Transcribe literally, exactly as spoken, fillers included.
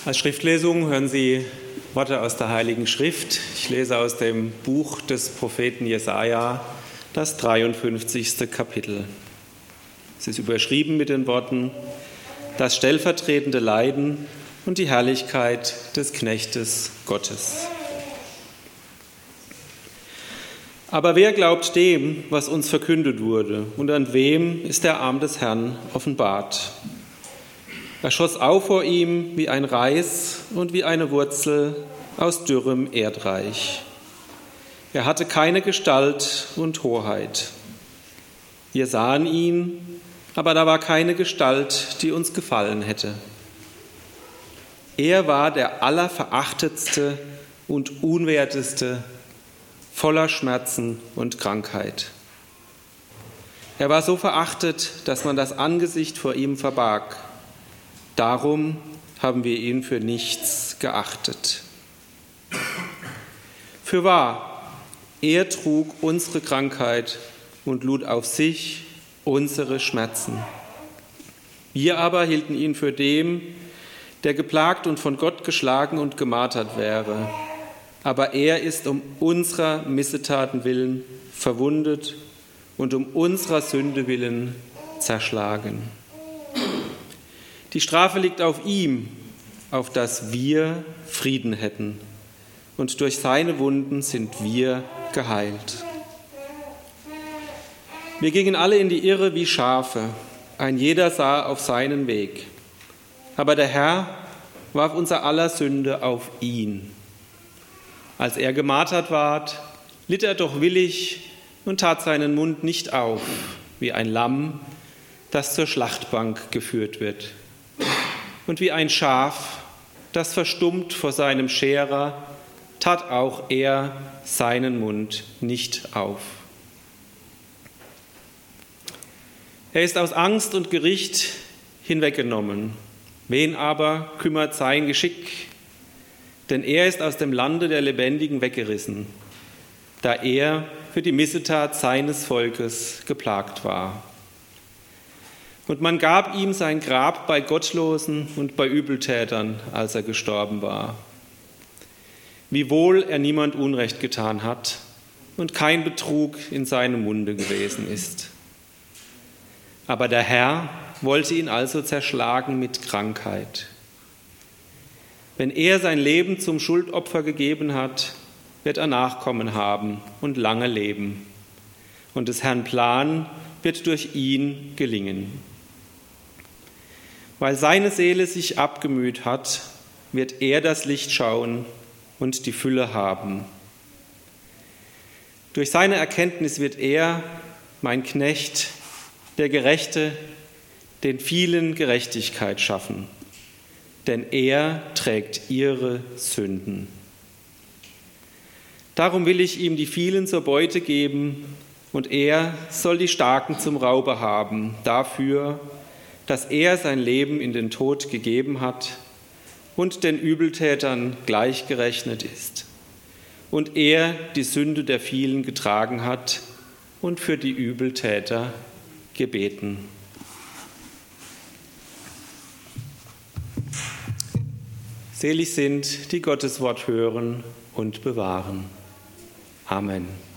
Als Schriftlesung hören Sie Worte aus der Heiligen Schrift. Ich lese aus dem Buch des Propheten Jesaja, das dreiundfünfzigste Kapitel. Es ist überschrieben mit den Worten: Das stellvertretende Leiden und die Herrlichkeit des Knechtes Gottes. Aber wer glaubt dem, was uns verkündet wurde, und an wem ist der Arm des Herrn offenbart? Er schoss auf vor ihm wie ein Reis und wie eine Wurzel aus dürrem Erdreich. Er hatte keine Gestalt und Hoheit. Wir sahen ihn, aber da war keine Gestalt, die uns gefallen hätte. Er war der allerverachtetste und unwerteste, voller Schmerzen und Krankheit. Er war so verachtet, dass man das Angesicht vor ihm verbarg. Darum haben wir ihn für nichts geachtet. Fürwahr, er trug unsere Krankheit und lud auf sich unsere Schmerzen. Wir aber hielten ihn für den, der geplagt und von Gott geschlagen und gemartert wäre. Aber er ist um unserer Missetaten willen verwundet und um unserer Sünde willen zerschlagen. Die Strafe liegt auf ihm, auf dass wir Frieden hätten. Und durch seine Wunden sind wir geheilt. Wir gingen alle in die Irre wie Schafe, ein jeder sah auf seinen Weg. Aber der Herr warf unser aller Sünde auf ihn. Als er gemartert ward, litt er doch willig und tat seinen Mund nicht auf, wie ein Lamm, das zur Schlachtbank geführt wird. Und wie ein Schaf, das verstummt vor seinem Scherer, tat auch er seinen Mund nicht auf. Er ist aus Angst und Gericht hinweggenommen. Wen aber kümmert sein Geschick? Denn er ist aus dem Lande der Lebendigen weggerissen, da er für die Missetat seines Volkes geplagt war. Und man gab ihm sein Grab bei Gottlosen und bei Übeltätern, als er gestorben war. Wiewohl er niemand Unrecht getan hat und kein Betrug in seinem Munde gewesen ist. Aber der Herr wollte ihn also zerschlagen mit Krankheit. Wenn er sein Leben zum Schuldopfer gegeben hat, wird er Nachkommen haben und lange leben. Und des Herrn Plan wird durch ihn gelingen. Weil seine Seele sich abgemüht hat, wird er das Licht schauen und die Fülle haben. Durch seine Erkenntnis wird er, mein Knecht, der Gerechte, den vielen Gerechtigkeit schaffen, denn er trägt ihre Sünden. Darum will ich ihm die vielen zur Beute geben, und er soll die Starken zum Raube haben, dafür, dass er sein Leben in den Tod gegeben hat und den Übeltätern gleichgerechnet ist und er die Sünde der vielen getragen hat und für die Übeltäter gebeten. Selig sind, die Gottes Wort hören und bewahren. Amen.